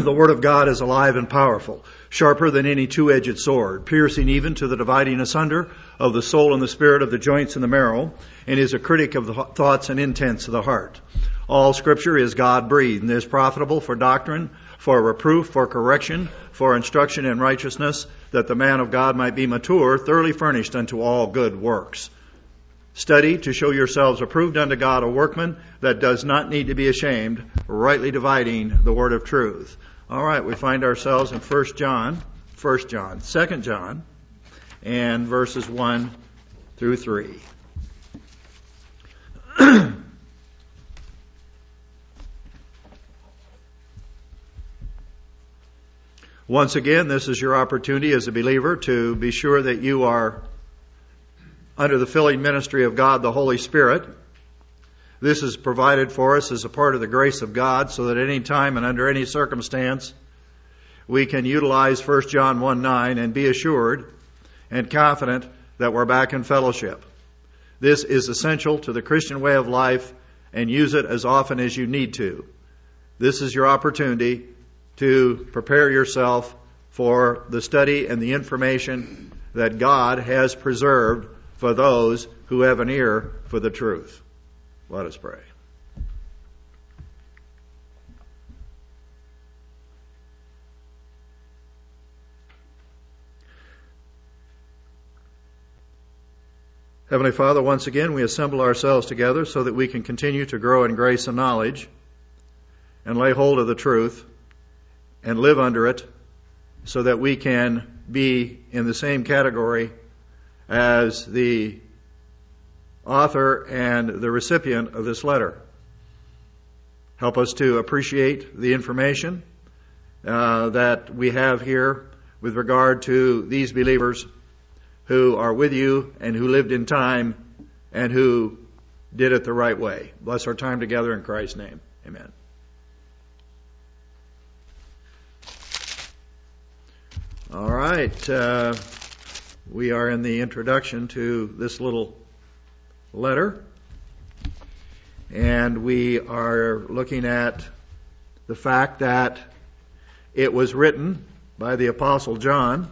The Word of God is alive and powerful, sharper than any two-edged sword, piercing even to the dividing asunder of the soul and the spirit, of the joints and the marrow, and is a critic of the thoughts and intents of the heart. All Scripture is God-breathed and is profitable for doctrine, for reproof, for correction, for instruction in righteousness, that the man of God might be mature, thoroughly furnished unto all good works. Study to show yourselves approved unto God, a workman that does not need to be ashamed, rightly dividing the word of truth. All right, we find ourselves in 2 John, and verses 1 through 3. Once again, this is your opportunity as a believer to be sure that you are under the filling ministry of God, the Holy Spirit. This is provided for us as a part of the grace of God, so that any time and under any circumstance we can utilize 1 John 1:9 and be assured and confident that we're back in fellowship. This is essential to the Christian way of life, and use it as often as you need to. This is your opportunity to prepare yourself for the study and the information that God has preserved for those who have an ear for the truth. Let us pray. Heavenly Father, once again we assemble ourselves together so that we can continue to grow in grace and knowledge and lay hold of the truth and live under it, so that we can be in the same category as the author and the recipient of this letter. Help us to appreciate the information that we have here with regard to these believers who are with you and who lived in time and who did it the right way. Bless our time together in Christ's name. Amen. All right. We are in the introduction to this little letter, and we are looking at the fact that it was written by the Apostle John.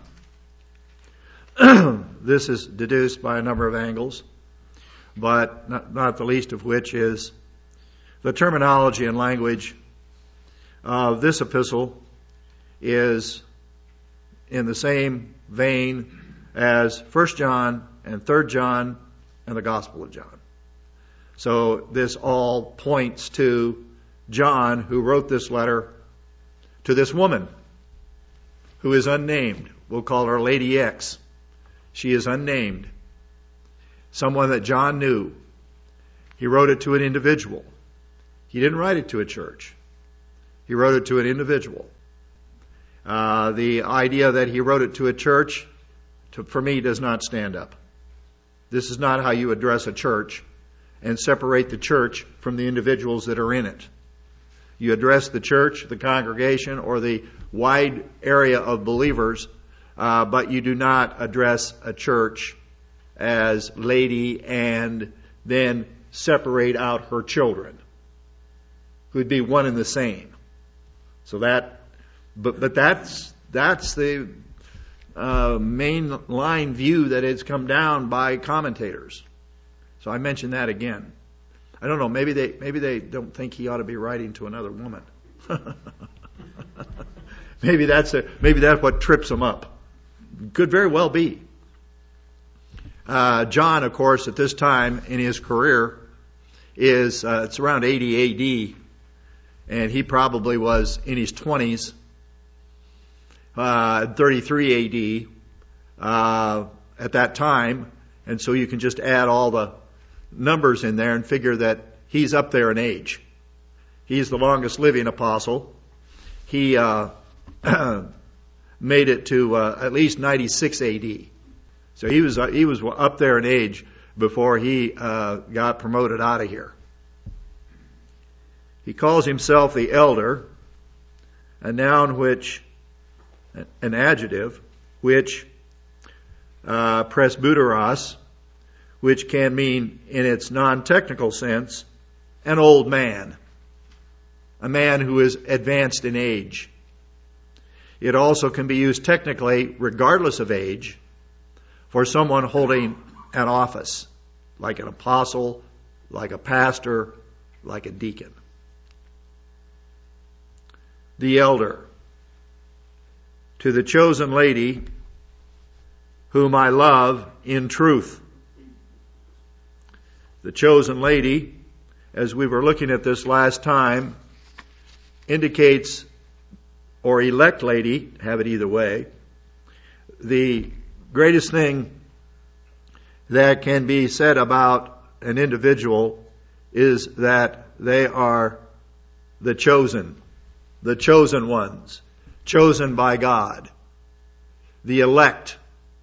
This is deduced by a number of angles, but not the least of which is the terminology and language of this epistle is in the same vein as 1 John and 3 John and the Gospel of John. So this all points to John, who wrote this letter to this woman who is unnamed. We'll call her Lady X. She is unnamed. Someone that John knew. He wrote it to an individual. He didn't write it to a church. He wrote it to an individual. The idea that he wrote it to a church, for me, does not stand up. This is not how you address a church and separate the church from the individuals that are in it. You address the church, the congregation, or the wide area of believers, but you do not address a church as lady and then separate out her children, who'd be one and the same. So but that's the mainline view that has come down by commentators. So I mention that again. I don't know. Maybe they don't think he ought to be writing to another woman. maybe that's what trips them up. Could very well be. John, of course, at this time in his career is it's around 80 A.D. and he probably was in his 20s. 33 A.D. At that time, and so you can just add all the numbers in there and figure that he's up there in age. He's the longest living apostle. He made it to at least 96 A.D. So he was up there in age before he got promoted out of here. He calls himself the elder, an adjective, which presbyteros, which can mean in its non-technical sense an old man, a man who is advanced in age. It also can be used technically, regardless of age, for someone holding an office, like an apostle, like a pastor, like a deacon. The elder. To the chosen lady, whom I love in truth. The chosen lady, as we were looking at this last time, indicates, or elect lady, have it either way, the greatest thing that can be said about an individual is that they are the chosen ones, chosen by God, the elect.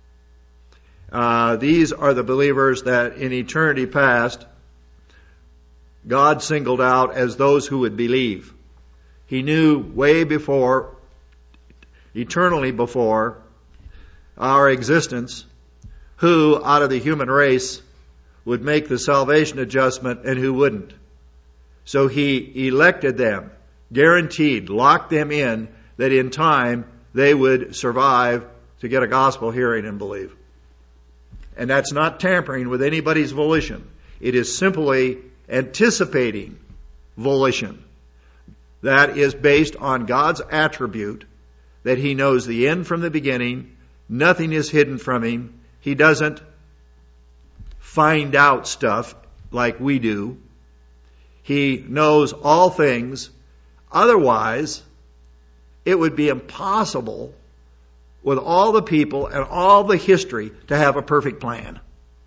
These are the believers that in eternity past God singled out as those who would believe. He knew way before, eternally before our existence, who out of the human race would make the salvation adjustment and who wouldn't. So He elected them, guaranteed, locked them in, that in time they would survive to get a gospel hearing and believe. And that's not tampering with anybody's volition. It is simply anticipating volition. That is based on God's attribute that He knows the end from the beginning. Nothing is hidden from Him. He doesn't find out stuff like we do. He knows all things. Otherwise, it would be impossible with all the people and all the history to have a perfect plan.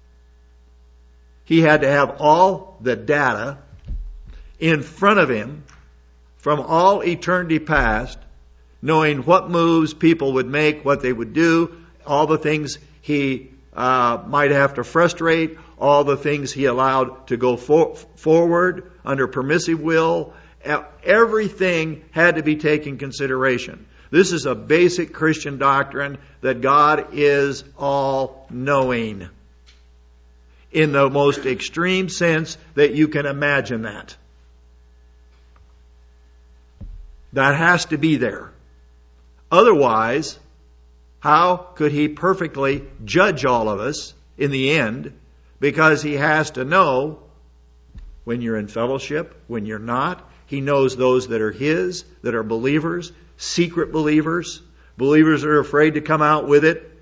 He had to have all the data in front of Him from all eternity past, knowing what moves people would make, what they would do, all the things He might have to frustrate, all the things He allowed to go forward under permissive will. Everything had to be taken consideration. This is a basic Christian doctrine that God is all-knowing in the most extreme sense that you can imagine that. That has to be there. Otherwise, how could He perfectly judge all of us in the end? Because He has to know when you're in fellowship, when you're not. He knows those that are His, that are believers, secret believers, believers that are afraid to come out with it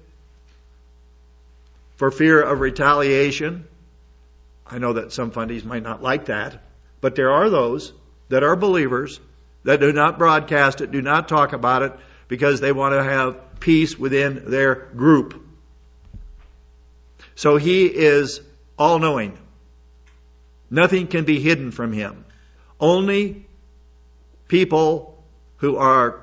for fear of retaliation. I know that some fundies might not like that, but there are those that are believers that do not broadcast it, do not talk about it, because they want to have peace within their group. So He is all-knowing. Nothing can be hidden from Him. Only people who are,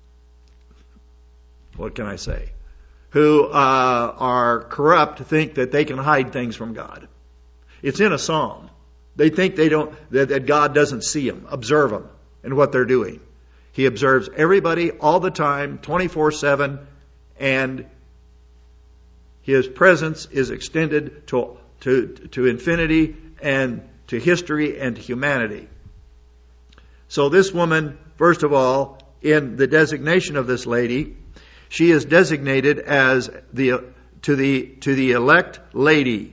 what can I say, who are corrupt think that they can hide things from God. It's in a psalm. They think that God doesn't see them, observe them, and what they're doing. He observes everybody all the time, 24/7, and His presence is extended to infinity and to history and to humanity. So this woman, first of all, in the designation of this lady, she is designated as to the elect lady.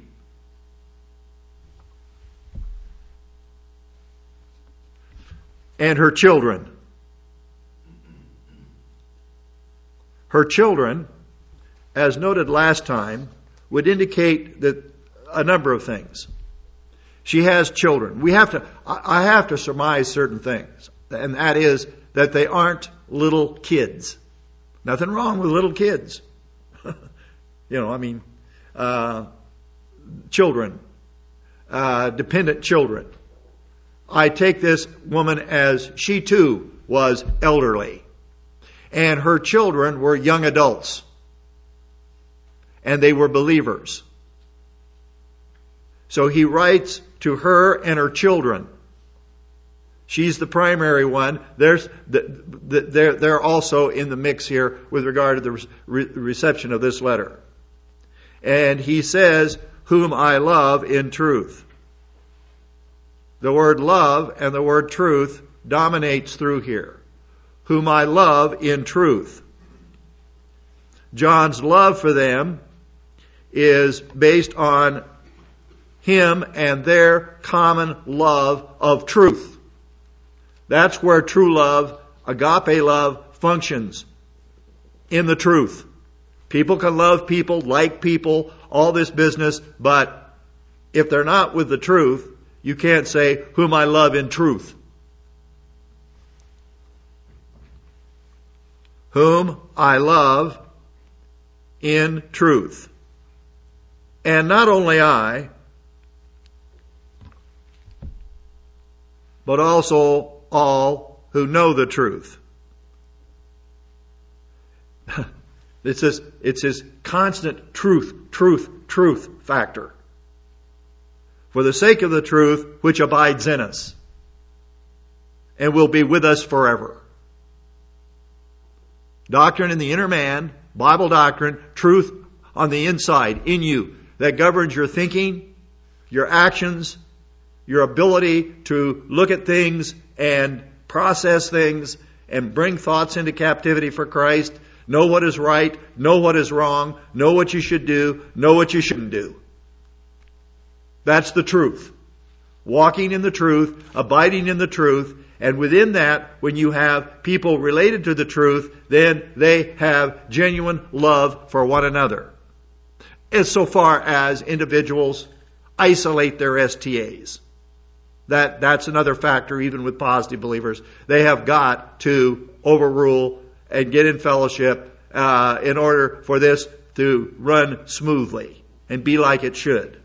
And her children. Her children, as noted last time, would indicate that a number of things. She has children. I have to surmise certain things, and that is that they aren't little kids. Nothing wrong with little kids. Children, dependent children. I take this woman as she too was elderly, and her children were young adults, and they were believers. So he writes to her and her children. She's the primary one. They're also in the mix here with regard to the reception of this letter. And he says, whom I love in truth. The word love and the word truth dominates through here. Whom I love in truth. John's love for them is based on him and their common love of truth. That's where true love, agape love, functions. In the truth. People can love people, like people, all this business, but if they're not with the truth, you can't say, whom I love in truth. Whom I love in truth. And not only I, but also all who know the truth. It's this constant truth factor. For the sake of the truth which abides in us and will be with us forever. Doctrine in the inner man, Bible doctrine, truth on the inside, in you, that governs your thinking, your actions, your ability to look at things and process things and bring thoughts into captivity for Christ, know what is right, know what is wrong, know what you should do, know what you shouldn't do. That's the truth. Walking in the truth, abiding in the truth, and within that, when you have people related to the truth, then they have genuine love for one another. As so far as individuals isolate their STAs. That's another factor even with positive believers. They have got to overrule and get in fellowship in order for this to run smoothly and be like it should.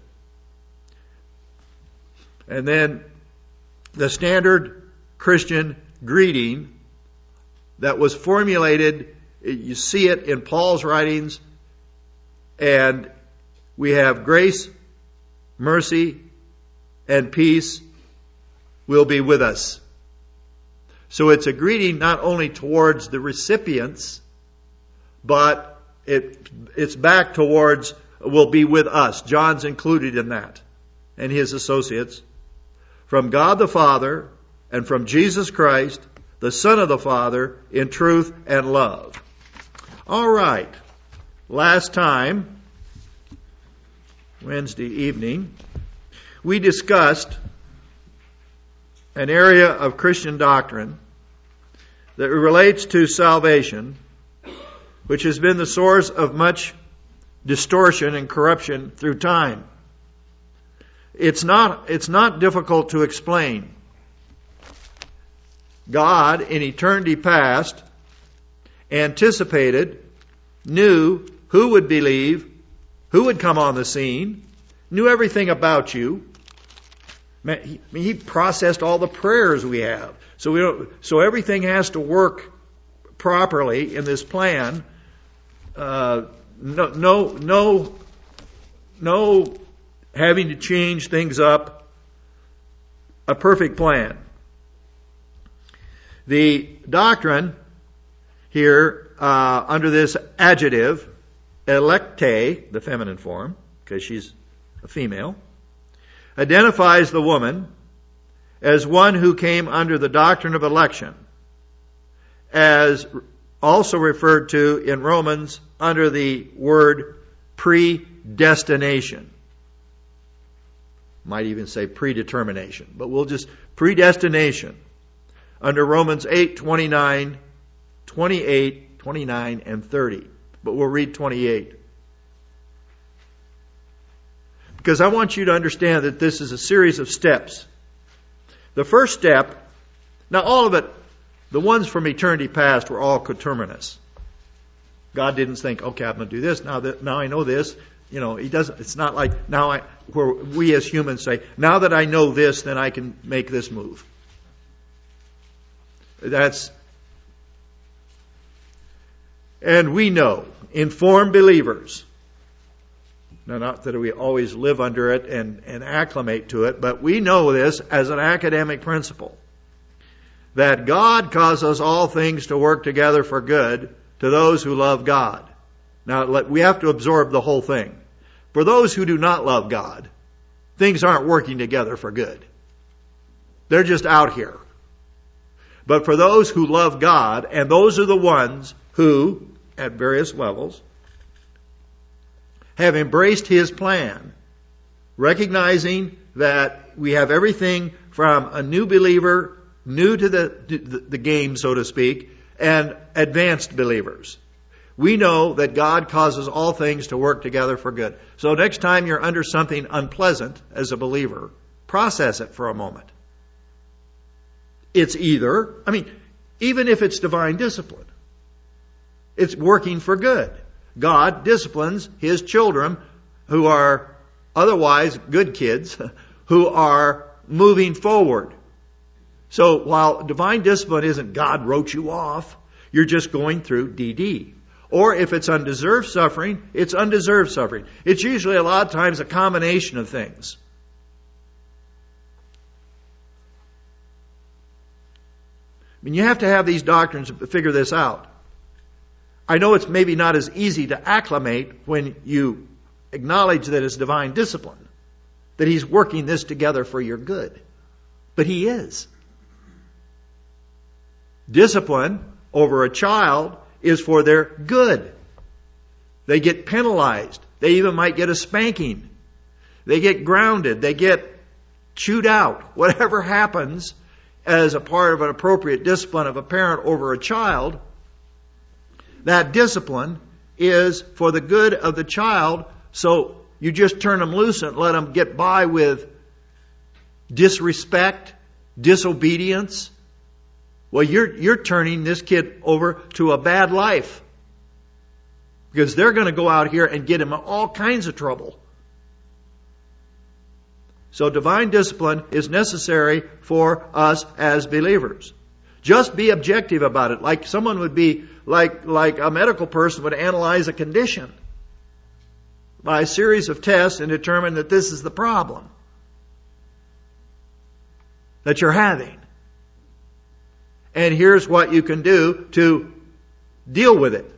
And then the standard Christian greeting that was formulated, you see it in Paul's writings, and we have grace, mercy, and peace will be with us. So it's a greeting not only towards the recipients, but it's back towards will be with us. John's included in that, and his associates. From God the Father and from Jesus Christ, the Son of the Father, in truth and love. All right. Last time, Wednesday evening, we discussed an area of Christian doctrine that relates to salvation, which has been the source of much distortion and corruption through time. It's not difficult to explain. God, in eternity past, anticipated, knew who would believe, who would come on the scene, knew everything about you. He processed all the prayers we have. So everything has to work properly in this plan. No having to change things up. A perfect plan. The doctrine here, under this adjective, electe, the feminine form, because she's a female, identifies the woman as one who came under the doctrine of election, as also referred to in Romans under the word predestination. Might even say predetermination, but we'll just predestination under Romans 8:29, 28, 29, and 30. But we'll read 28. Because I want you to understand that this is a series of steps. The first step, now all of it, the ones from eternity past were all coterminous. God didn't think, okay, I'm going to do this, now I know this. He doesn't, it's not like where we as humans say, now that I know this, then I can make this move. And we know, informed believers, now not that we always live under it and acclimate to it, but we know this as an academic principle, that God causes all things to work together for good to those who love God. Now, we have to absorb the whole thing. For those who do not love God, things aren't working together for good. They're just out here. But for those who love God, and those are the ones who, at various levels, have embraced His plan, recognizing that we have everything from a new believer, new to the game, so to speak, and advanced believers. We know that God causes all things to work together for good. So next time you're under something unpleasant as a believer, process it for a moment. It's either, even if it's divine discipline, it's working for good. God disciplines His children who are otherwise good kids, who are moving forward. So while divine discipline isn't God wrote you off, you're just going through DD. Or if it's undeserved suffering, it's undeserved suffering. It's usually a lot of times a combination of things. You have to have these doctrines to figure this out. I know it's maybe not as easy to acclimate when you acknowledge that it's divine discipline, that He's working this together for your good. But He is. Discipline over a child is for their good. They get penalized. They even might get a spanking. They get grounded. They get chewed out. Whatever happens as a part of an appropriate discipline of a parent over a child, that discipline is for the good of the child. So you just turn them loose and let them get by with disrespect, disobedience. Well, you're turning this kid over to a bad life, because they're going to go out here and get him in all kinds of trouble. So divine discipline is necessary for us as believers. Just be objective about it, like someone would be, like a medical person would analyze a condition by a series of tests and determine that this is the problem that you're having. And here's what you can do to deal with it.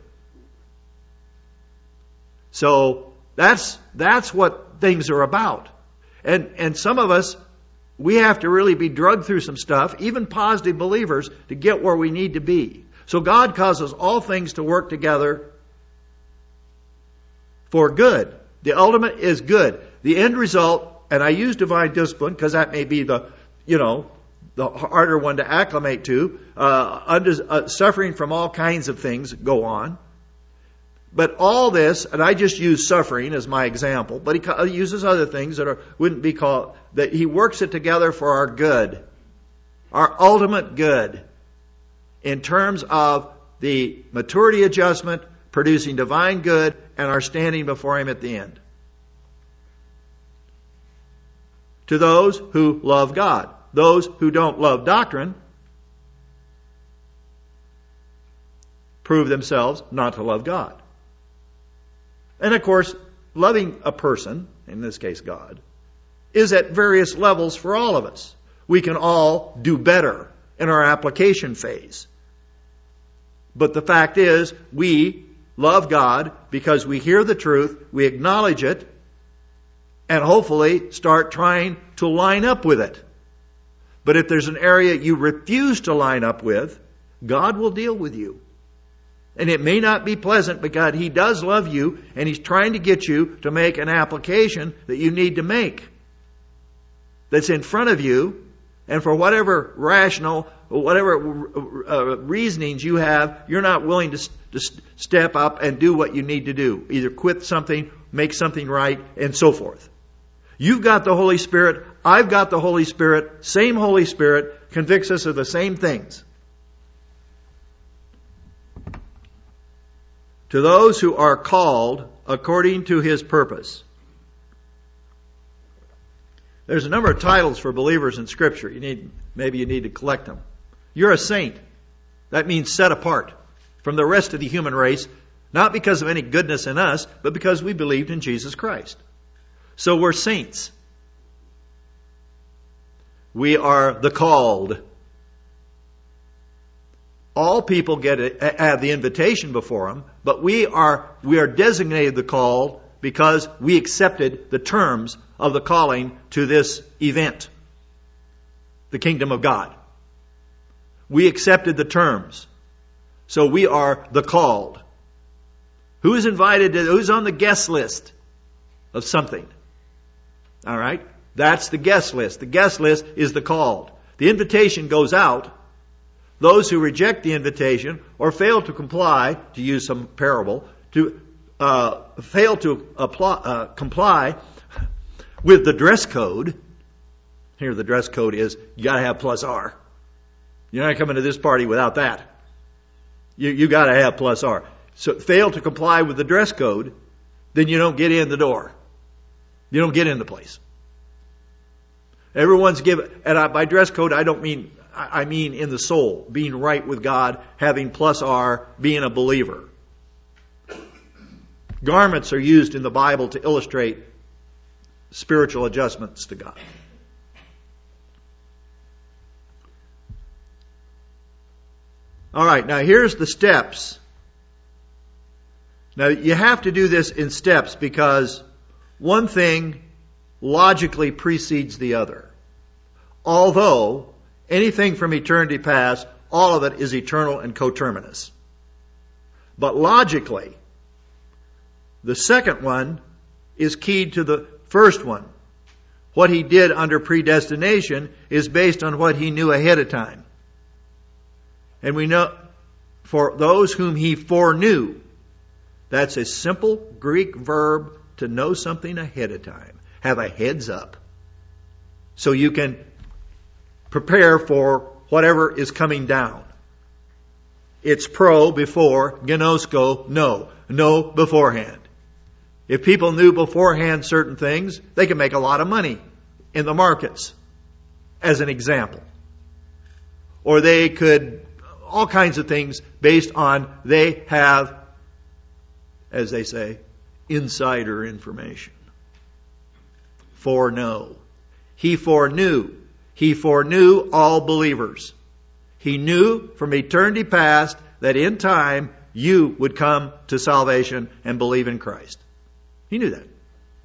So that's what things are about. And some of us, we have to really be drugged through some stuff, even positive believers, to get where we need to be. So God causes all things to work together for good. The ultimate is good. The end result, and I use divine discipline because that may be the harder one to acclimate to. Suffering from all kinds of things go on. But all this, and I just use suffering as my example, but he uses other things that wouldn't be called, that He works it together for our good, our ultimate good, in terms of the maturity adjustment, producing divine good, and our standing before Him at the end. To those who love God. Those who don't love doctrine prove themselves not to love God. And of course, loving a person, in this case God, is at various levels for all of us. We can all do better in our application phase. But the fact is, we love God because we hear the truth, we acknowledge it, and hopefully start trying to line up with it. But if there's an area you refuse to line up with, God will deal with you. And it may not be pleasant, because He does love you, and He's trying to get you to make an application that you need to make, that's in front of you, and for whatever rational, whatever reasonings you have, you're not willing to step up and do what you need to do. Either quit something, make something right, and so forth. You've got the Holy Spirit, I've got the Holy Spirit, same Holy Spirit convicts us of the same things. To those who are called according to His purpose. There's a number of titles for believers in Scripture. Maybe you need to collect them. You're a saint. That means set apart from the rest of the human race, not because of any goodness in us, but because we believed in Jesus Christ. So we're saints. We are the called. All people have the invitation before them, but we are designated the called because we accepted the terms of the calling to this event, the kingdom of God. We accepted the terms. So we are the called. Who's invited? Who's on the guest list? of something. All right? That's the guest list. The guest list is the called. The invitation goes out. Those who reject the invitation or fail to comply, to use some parable, to fail to comply with the dress code. Here the dress code is, you got to have plus R. You're not coming to this party without that. You got to have plus R. So fail to comply with the dress code, then you don't get in the door. You don't get in the place. Everyone's given, and by dress code I mean in the soul, being right with God, having plus R, being a believer. Garments are used in the Bible to illustrate spiritual adjustments to God. All right, now here's the steps. Now you have to do this in steps because one thing logically precedes the other. Although anything from eternity past, all of it is eternal and coterminous. But logically, the second one is keyed to the first one. What he did under predestination is based on what he knew ahead of time. And we know, for those whom he foreknew, that's a simple Greek verb to know something ahead of time. Have a heads up. So you can prepare for whatever is coming down. It's pro before, gnosko, know beforehand. If people knew beforehand certain things, they could make a lot of money in the markets, as an example. Or they could, all kinds of things based on they have, as they say, insider information. Foreknow. He foreknew. He foreknew all believers. He knew from eternity past that in time you would come to salvation and believe in Christ. He knew that.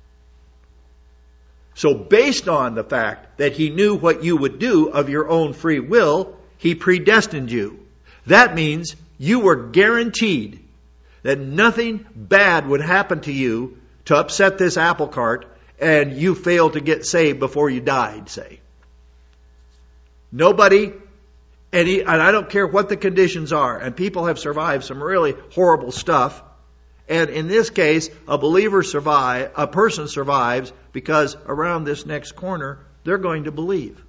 So based on the fact that he knew what you would do of your own free will, he predestined you. That means you were guaranteed that nothing bad would happen to you to upset this apple cart and you failed to get saved before you died, say. Nobody, and I don't care what the conditions are, and people have survived some really horrible stuff. And in this case, a person survives because around this next corner, they're going to believe.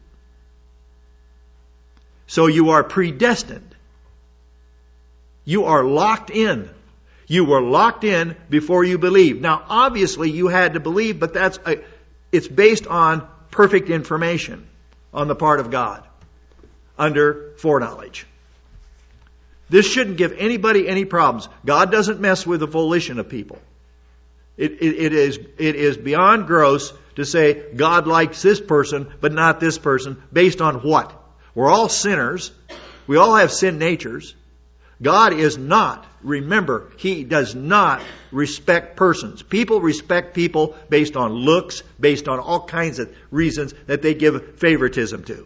So you are predestined. You are locked in. You were locked in before you believed. Now, obviously, you had to believe, but it's based on perfect information on the part of God under foreknowledge. This shouldn't give anybody any problems. God doesn't mess with the volition of people. It is beyond gross to say God likes this person but not this person based on what? We're all sinners. We all have sin natures. God is not, remember, He does not respect persons. People respect people based on looks, based on all kinds of reasons that they give favoritism to.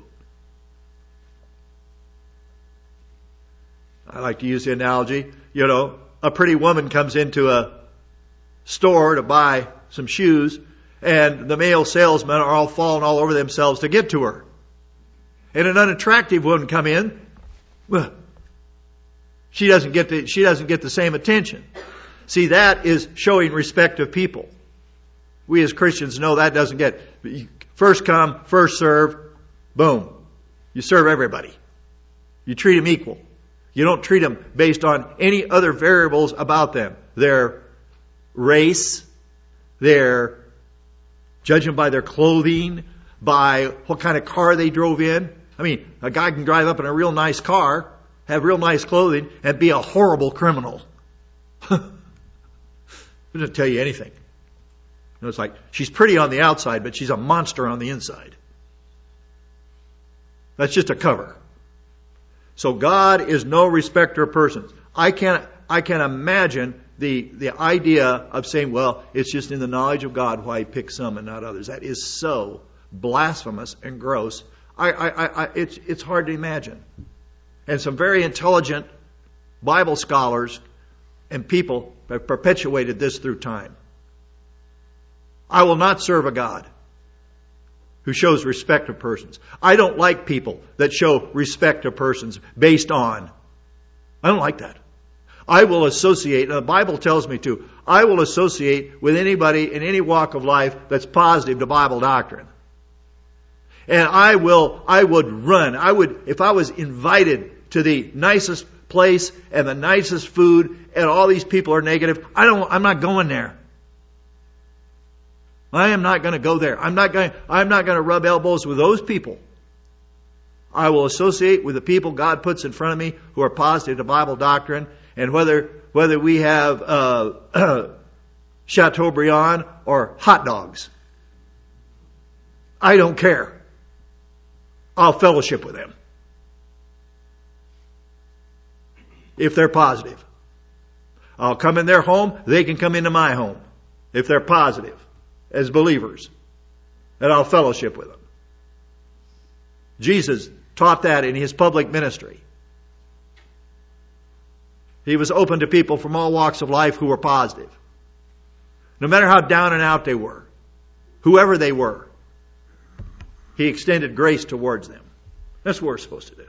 I like to use the analogy, a pretty woman comes into a store to buy some shoes, and the male salesmen are all falling all over themselves to get to her. And an unattractive woman come in, well, she doesn't get the same attention. See, that is showing respect of people. We as Christians know that doesn't get first come, first serve, boom. You serve everybody. You treat them equal. You don't treat them based on any other variables about them. Their race, judge them by their clothing, by what kind of car they drove in. I mean, a guy can drive up in a real nice car, have real nice clothing, and be a horrible criminal. It doesn't tell you anything. It's like, she's pretty on the outside, but she's a monster on the inside. That's just a cover. So God is no respecter of persons. I can imagine the idea of saying, well, it's just in the knowledge of God why He picks some and not others. That is so blasphemous and gross. It's hard to imagine. And some very intelligent Bible scholars and people have perpetuated this through time. I will not serve a God who shows respect of persons. I don't like people that show respect of persons based on. I don't like that. I will associate, and the Bible tells me to, I will associate with anybody in any walk of life that's positive to Bible doctrine. And if I was invited to the nicest place and the nicest food and all these people are negative, I'm not going there. I am not going to go there. I'm not going to rub elbows with those people. I will associate with the people God puts in front of me who are positive to Bible doctrine, and whether we have Chateaubriand or hot dogs, I don't care. I'll fellowship with them if they're positive. I'll come in their home. They can come into my home if they're positive as believers, and I'll fellowship with them. Jesus taught that in his public ministry. He was open to people from all walks of life who were positive. No matter how down and out they were, whoever they were, he extended grace towards them. That's what we're supposed to do.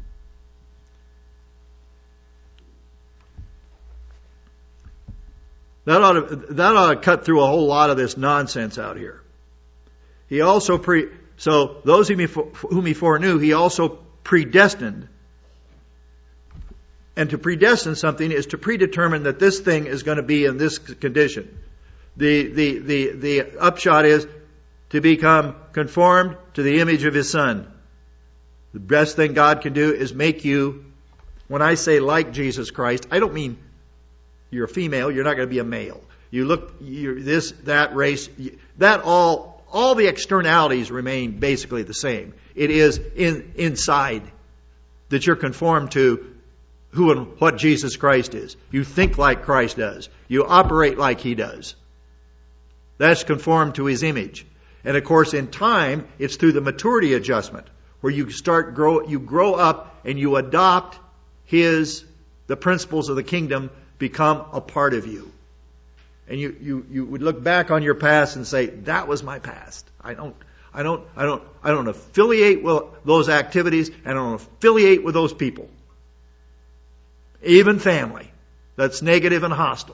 That ought to cut through a whole lot of this nonsense out here. He also so those whom he foreknew, he also predestined. And to predestine something is to predetermine that this thing is going to be in this condition. The upshot is to become conformed to the image of his Son. The best thing God can do is make you, when I say like Jesus Christ, I don't mean you're a female, you're not going to be a male. You're this, that, race, that all the externalities remain basically the same. It is inside that you're conformed to who and what Jesus Christ is. You think like Christ does. You operate like He does. That's conformed to His image. And of course, in time, it's through the maturity adjustment where you grow up and you adopt the principles of the kingdom become a part of you. And you would look back on your past and say, that was my past. I don't affiliate with those activities, and I don't affiliate with those people. Even family that's negative and hostile.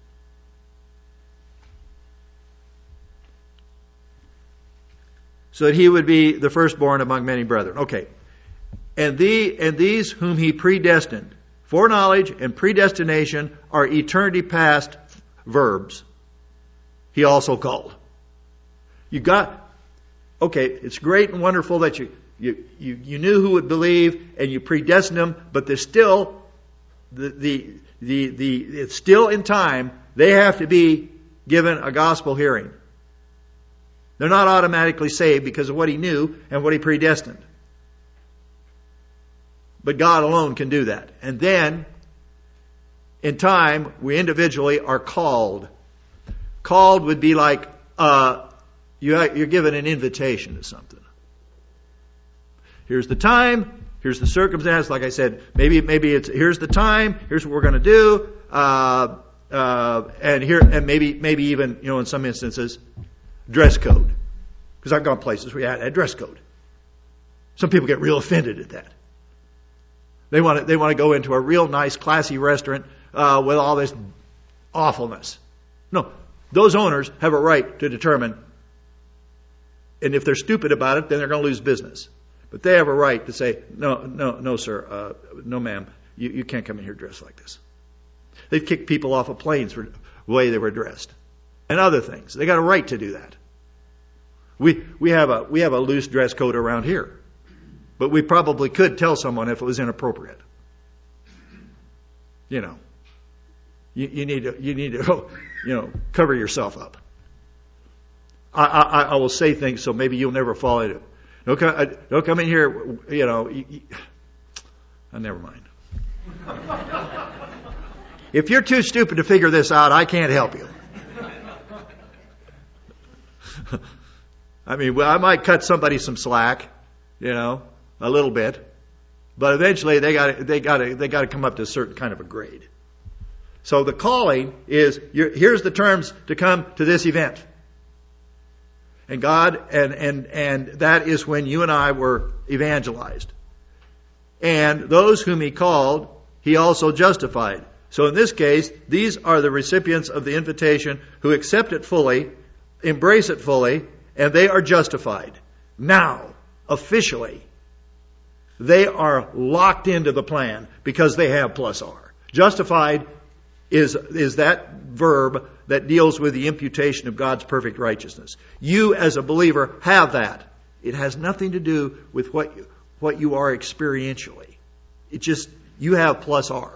So that he would be the firstborn among many brethren. Okay. And these whom he predestined, foreknowledge and predestination are eternity past verbs. He also called. It's great and wonderful that you knew who would believe and you predestined them, but there's still it's still in time. They have to be given a gospel hearing. They're not automatically saved because of what he knew and what he predestined. But God alone can do that. And then, in time, we individually are called. Called would be like you're given an invitation to something. Here's the time. Here's the circumstance. Like I said, maybe it's here's the time. Here's what we're going to do. And maybe even in some instances, dress code. Because I've gone places where you had a dress code. Some people get real offended at that. They want to go into a real nice, classy restaurant with all this awfulness. No, those owners have a right to determine, and if they're stupid about it, then they're going to lose business. But they have a right to say, no, sir, no, ma'am, you can't come in here dressed like this. They've kicked people off of planes for the way they were dressed, and other things. They got a right to do that. We have a loose dress code around here. But we probably could tell someone if it was inappropriate. You need to cover yourself up. I will say things so maybe you'll never fall into it. Don't come in here, never mind. If you're too stupid to figure this out, I can't help you. I might cut somebody some slack, a little bit, but eventually they got to come up to a certain kind of a grade. So the calling is here's the terms to come to this event. And God, and that is when you and I were evangelized. And those whom He called, He also justified. So in this case, these are the recipients of the invitation who accept it fully, embrace it fully, and they are justified. Now, officially, they are locked into the plan because they have plus R. Justified is that verb that deals with the imputation of God's perfect righteousness. You as a believer have that. It has nothing to do with what you are experientially. It just, you have plus R.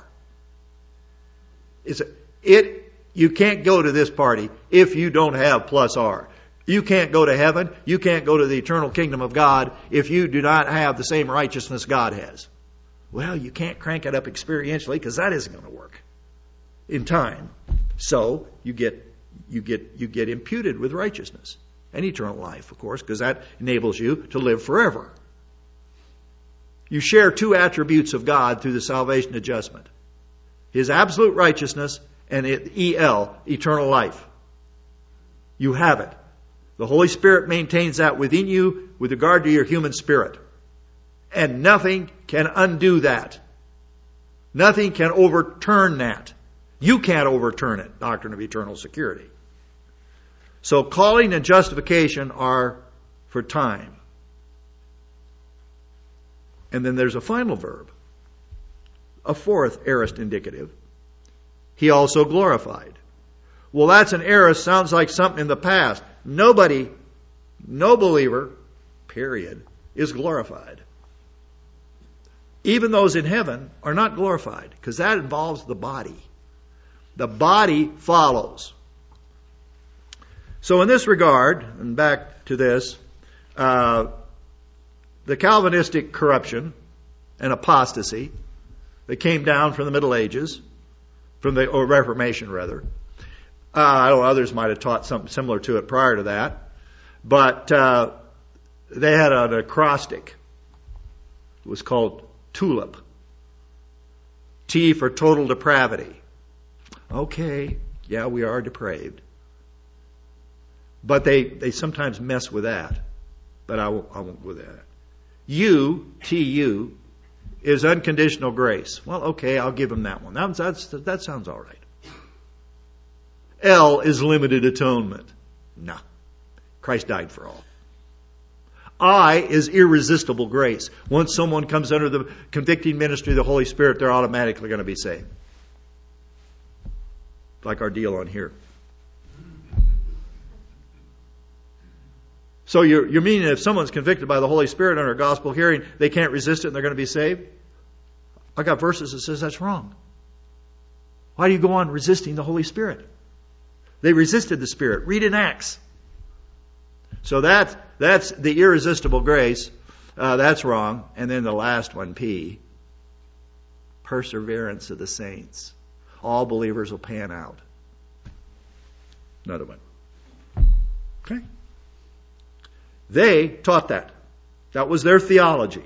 You can't go to this party if you don't have plus R. You can't go to heaven. You can't go to the eternal kingdom of God if you do not have the same righteousness God has. Well, you can't crank it up experientially because that isn't going to work in time. So you get imputed with righteousness and eternal life, of course, because that enables you to live forever. You share two attributes of God through the salvation adjustment: His absolute righteousness and eternal life. You have it. The Holy Spirit maintains that within you with regard to your human spirit. And nothing can undo that. Nothing can overturn that. You can't overturn it, doctrine of eternal security. So calling and justification are for time. And then there's a final verb, a fourth aorist indicative. He also glorified. Well, that's an aorist, sounds like something in the past. No believer, period, is glorified. Even those in heaven are not glorified, because that involves the body. The body follows. So in this regard, and back to this, the Calvinistic corruption and apostasy that came down from the Middle Ages, or Reformation rather. I don't know, others might have taught something similar to it prior to that. But they had an acrostic. It was called TULIP. T for total depravity. Okay, yeah, we are depraved. But they sometimes mess with that. But I won't go with that. U, T-U, is unconditional grace. Well, okay, I'll give them that one. That sounds all right. L is limited atonement. No. Christ died for all. I is irresistible grace. Once someone comes under the convicting ministry of the Holy Spirit, they're automatically going to be saved. Like our deal on here. So you're meaning if someone's convicted by the Holy Spirit under a gospel hearing, they can't resist it and they're going to be saved? I got verses that says that's wrong. Why do you go on resisting the Holy Spirit? They resisted the Spirit. Read in Acts. So that's the irresistible grace. That's wrong. And then the last one, P. Perseverance of the saints. All believers will pan out. Another one. Okay. They taught that. That was their theology.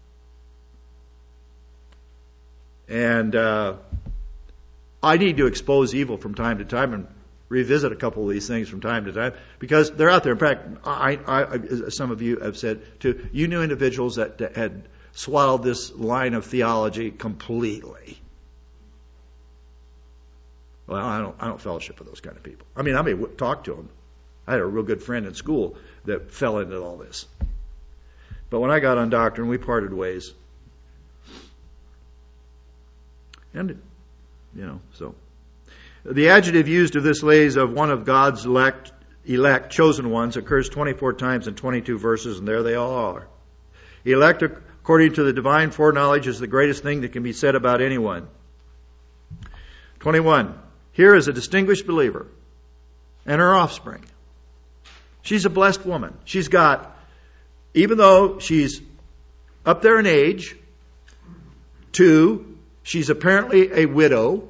And I need to expose evil from time to time and revisit a couple of these things from time to time because they're out there. In fact, I some of you have said too, you knew individuals that had swallowed this line of theology completely. Well, I don't fellowship with those kind of people. I mean, I may talk to them. I had a real good friend in school that fell into all this. But when I got on doctrine, we parted ways. And, so. The adjective used of this lays of one of God's elect, chosen ones, occurs 24 times in 22 verses, and there they all are. Elect, according to the divine foreknowledge, is the greatest thing that can be said about anyone. 21. Here is a distinguished believer and her offspring. She's a blessed woman. She's got, even though she's up there in age, 2, she's apparently a widow.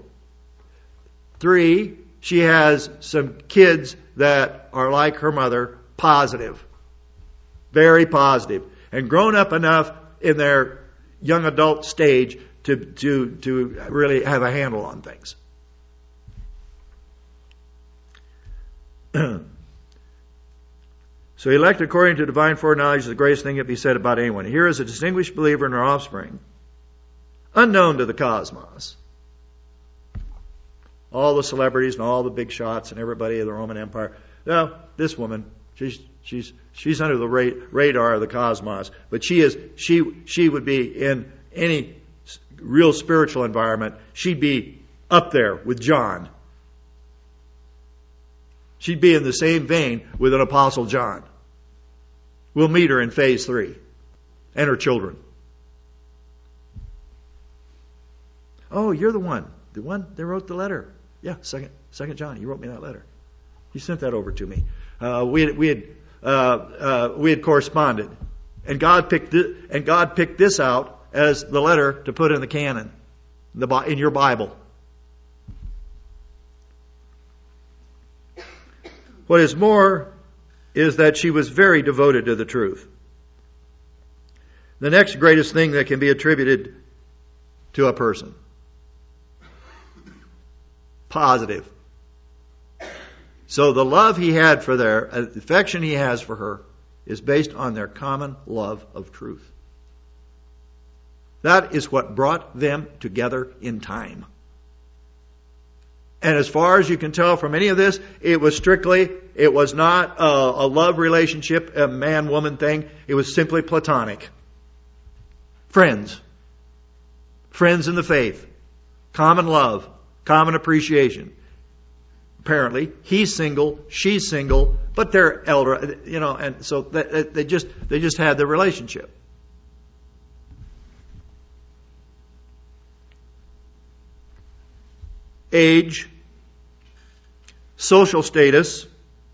3, she has some kids that are like her mother, positive. Very positive. And grown up enough in their young adult stage to really have a handle on things. So elect according to divine foreknowledge is the greatest thing that be said about anyone. Here is a distinguished believer in her offspring, unknown to the cosmos. All the celebrities and all the big shots and everybody of the Roman Empire. Now, this woman, she's under the radar of the cosmos, but she would be in any real spiritual environment. She'd be up there with John. She'd be in the same vein with an Apostle John. We'll meet her in phase 3. And her children. Oh, you're the one. The one that wrote the letter. Yeah, second John. You wrote me that letter. You sent that over to me. We had corresponded. And God picked this out as the letter to put in the canon. In your Bible. What is more is that she was very devoted to the truth. The next greatest thing that can be attributed to a person. Positive. So the love he had for their, affection he has for her, is based on their common love of truth. That is what brought them together in time. And as far as you can tell from any of this, it was not a love relationship, a man-woman thing. It was simply platonic. Friends. Friends in the faith. Common love. Common appreciation. Apparently, he's single, she's single, but they're elder, and so they just had the relationship. Age, social status,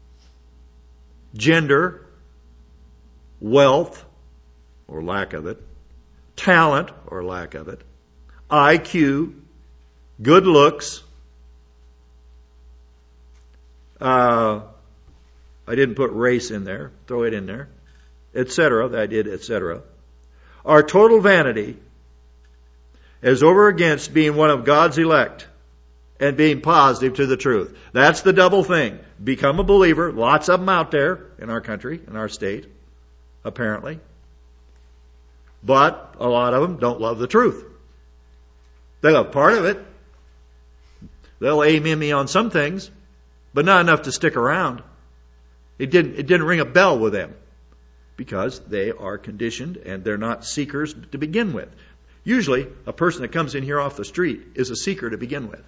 gender, wealth, or lack of it, talent, or lack of it, IQ, good looks. I didn't put race in there. Throw it in there. Etc. I did, etc. Our total vanity is over against being one of God's elect and being positive to the truth. That's the double thing. Become a believer. Lots of them out there in our country, in our state, apparently. But a lot of them don't love the truth. They love part of it. They'll aim me on some things, but not enough to stick around. It didn't ring a bell with them because they are conditioned and they're not seekers to begin with. Usually, a person that comes in here off the street is a seeker to begin with.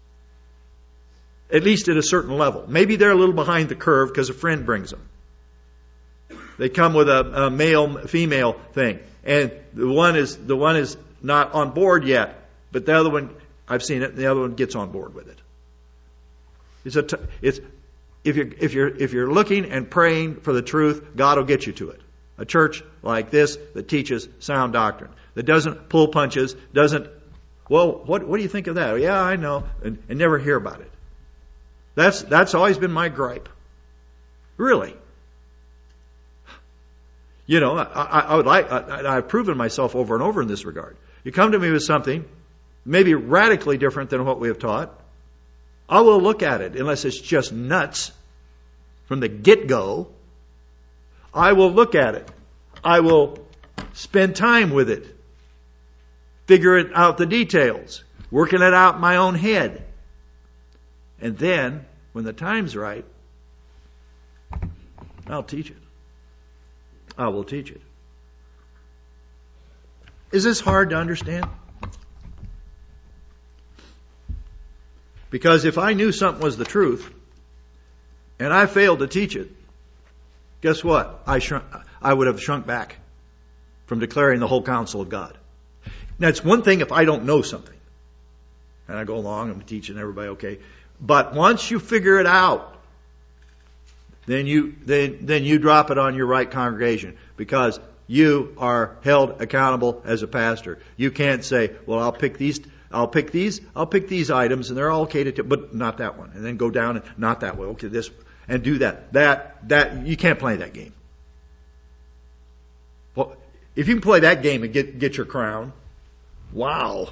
At least at a certain level. Maybe they're a little behind the curve because a friend brings them. They come with a male-female thing. And the one is not on board yet. But the other one, I've seen it, and the other one gets on board with it. If you're looking and praying for the truth, God will get you to it. A church like this that teaches sound doctrine, that doesn't pull punches, what do you think of that? Yeah, I know, and never hear about it. That's always been my gripe. Really. I've proven myself over and over in this regard. You come to me with something, maybe radically different than what we have taught, I will look at it, unless it's just nuts from the get-go. I will look at it. I will spend time with it. Figure it out, the details. Working it out in my own head. And then, when the time's right, I'll teach it. I will teach it. Is this hard to understand? Because if I knew something was the truth, and I failed to teach it, guess what? I would have shrunk back from declaring the whole counsel of God. Now, it's one thing if I don't know something, and I go along, I'm teaching everybody, okay. But once you figure it out, then you drop it on your right congregation, because you are held accountable as a pastor. You can't say, well, I'll pick these items, and they're all okay to, but not that one. And then go down and not that way. Okay, this, and do that. That, you can't play that game. Well, if you can play that game and get your crown, wow.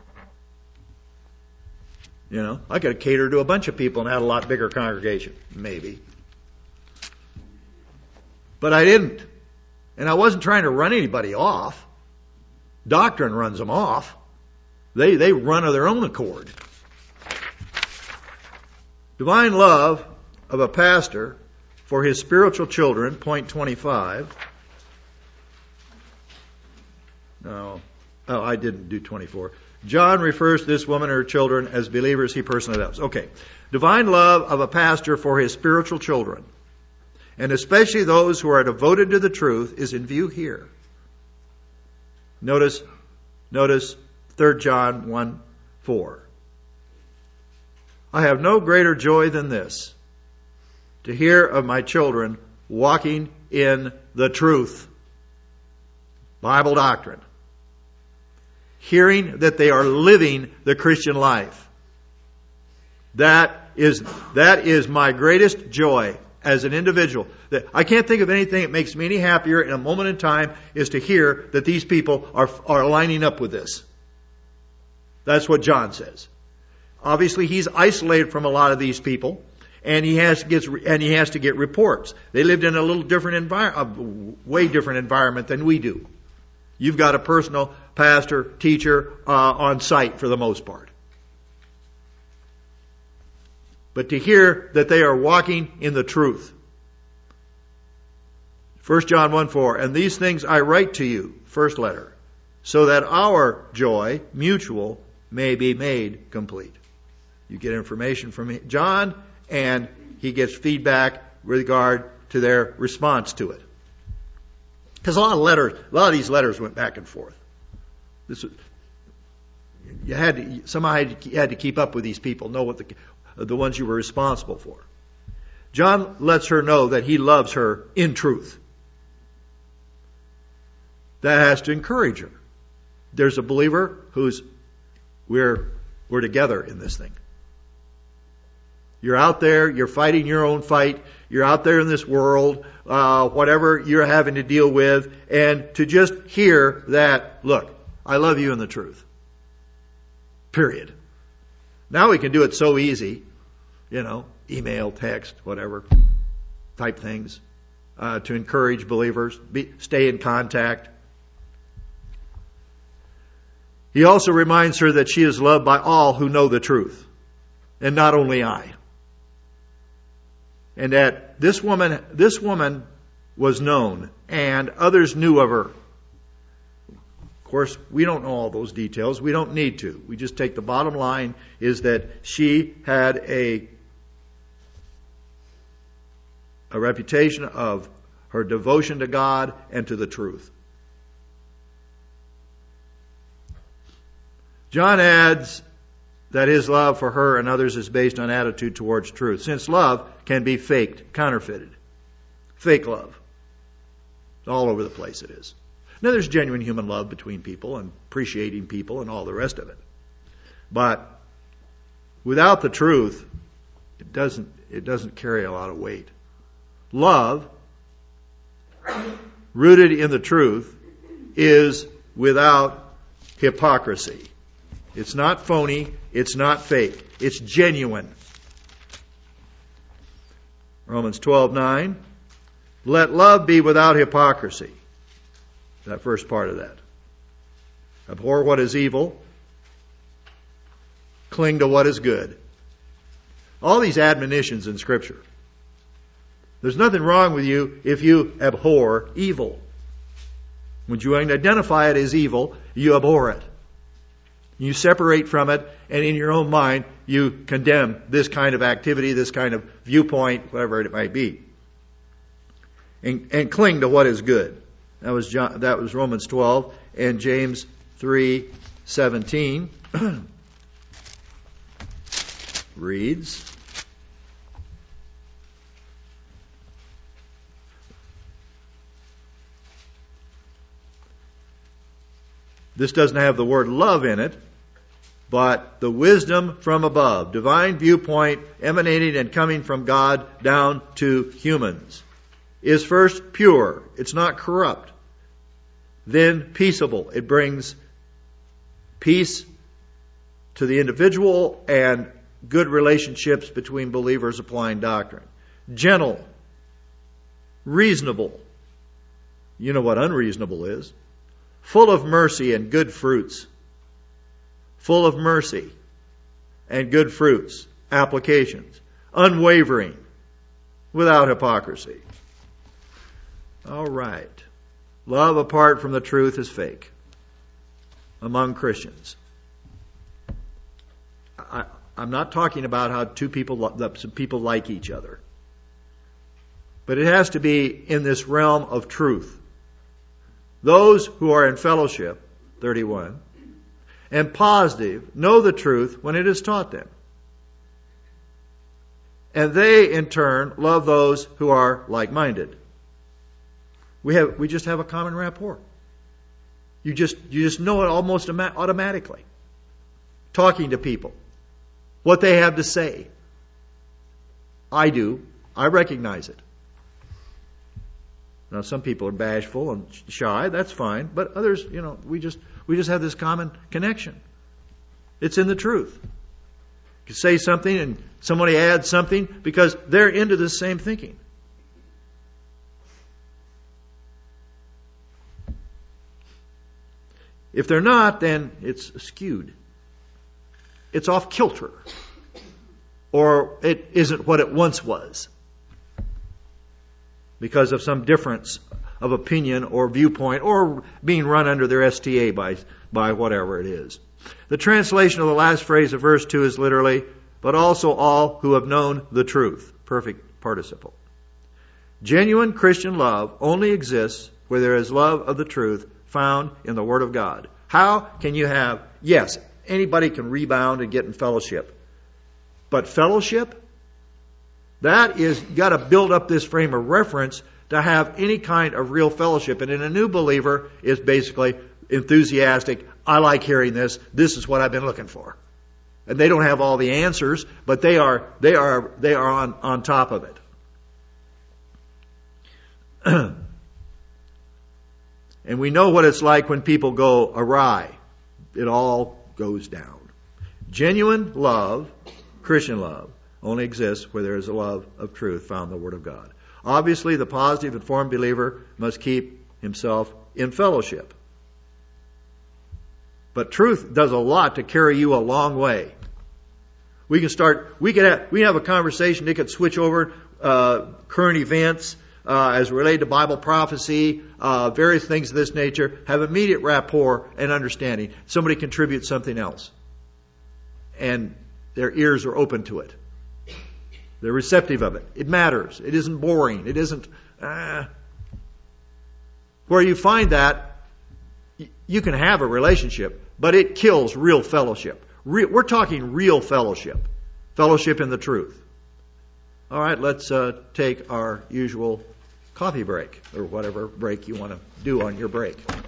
I could have catered to a bunch of people and had a lot bigger congregation. Maybe. But I didn't. And I wasn't trying to run anybody off. Doctrine runs them off. They run of their own accord. Divine love of a pastor for his spiritual children, point 25. No. Oh, I didn't do 24. John refers to this woman and her children as believers. He personally does. Okay. Divine love of a pastor for his spiritual children, and especially those who are devoted to the truth, is in view here. Notice 3 John 1:4. I have no greater joy than this, to hear of my children walking in the truth. Bible doctrine. Hearing that they are living the Christian life. That is my greatest joy as an individual. I can't think of anything that makes me any happier in a moment in time is to hear that these people are lining up with this. That's what John says. Obviously, he's isolated from a lot of these people, and he has to get reports. They lived in a little different way different environment than we do. You've got a personal pastor, teacher on site for the most part. But to hear that they are walking in the truth. 1 John 1:4, and these things I write to you, first letter, so that our joy, mutual, may be made complete. You get information from John, and he gets feedback with regard to their response to it. Because a lot of these letters went back and forth. You had to keep up with these people, know what the ones you were responsible for. John lets her know that he loves her in truth. That has to encourage her. There's a believer we're together in this thing. You're out there, you're fighting your own fight, you're out there in this world, whatever you're having to deal with, and to just hear that, look, I love you in the truth. Period. Now we can do it so easy, email, text, whatever, type things, to encourage believers, stay in contact. He also reminds her that she is loved by all who know the truth, and not only I. And that this woman was known, and others knew of her. Of course, we don't know all those details. We don't need to. We just take the bottom line is that she had a reputation of her devotion to God and to the truth. John adds that his love for her and others is based on attitude towards truth. Since love can be faked, counterfeited. Fake love. All over the place it is. Now there's genuine human love between people and appreciating people and all the rest of it. But without the truth, it doesn't carry a lot of weight. Love, rooted in the truth, is without hypocrisy. It's not phony. It's not fake. It's genuine. Romans 12:9. Let love be without hypocrisy. That first part of that. Abhor what is evil. Cling to what is good. All these admonitions in Scripture. There's nothing wrong with you if you abhor evil. When you identify it as evil, you abhor it. You separate from it, and in your own mind, you condemn this kind of activity, this kind of viewpoint, whatever it might be. And cling to what is good. That was Romans 12 and James 3:17 reads, this doesn't have the word love in it, but the wisdom from above, divine viewpoint emanating and coming from God down to humans, is first pure. It's not corrupt. Then peaceable. It brings peace to the individual and good relationships between believers applying doctrine. Gentle, reasonable, You know what unreasonable is. Full of mercy and good fruits. Full of mercy and good fruits. Applications. Unwavering. Without hypocrisy. All right. Love apart from the truth is fake. Among Christians. I'm not talking about how two people like each other. But it has to be in this realm of truth. Those who are in fellowship, 31, and positive, know the truth when it is taught them. And they, in turn, love those who are like-minded. We just have a common rapport. You just know it almost automatically. Talking to people. What they have to say. I do. I recognize it. Now, some people are bashful and shy. That's fine. But others, we just have this common connection. It's in the truth. You can say something and somebody adds something because they're into the same thinking. If they're not, then it's skewed. It's off kilter. Or it isn't what it once was. Because of some difference of opinion or viewpoint or being run under their STA by whatever it is. The translation of the last phrase of verse 2 is literally, but also all who have known the truth. Perfect participle. Genuine Christian love only exists where there is love of the truth found in the Word of God. How can you have, yes, anybody can rebound and get in fellowship. But fellowship? That is, you got to build up this frame of reference to have any kind of real fellowship. And in a new believer is basically enthusiastic. I like hearing this. This is what I've been looking for. And they don't have all the answers, but they are on top of it. And we know what it's like when people go awry. It all goes down. Genuine love, Christian love, only exists where there is a love of truth found in the Word of God. Obviously, the positive informed believer must keep himself in fellowship. But truth does a lot to carry you a long way. We have a conversation. It could switch over current events as related to Bible prophecy, various things of this nature. Have immediate rapport and understanding. Somebody contributes something else, and their ears are open to it. They're receptive of it. It matters. It isn't boring. It isn't... Where you find that, you can have a relationship, but it kills real fellowship. We're talking real fellowship. Fellowship in the truth. All right, let's take our usual coffee break, or whatever break you want to do on your break.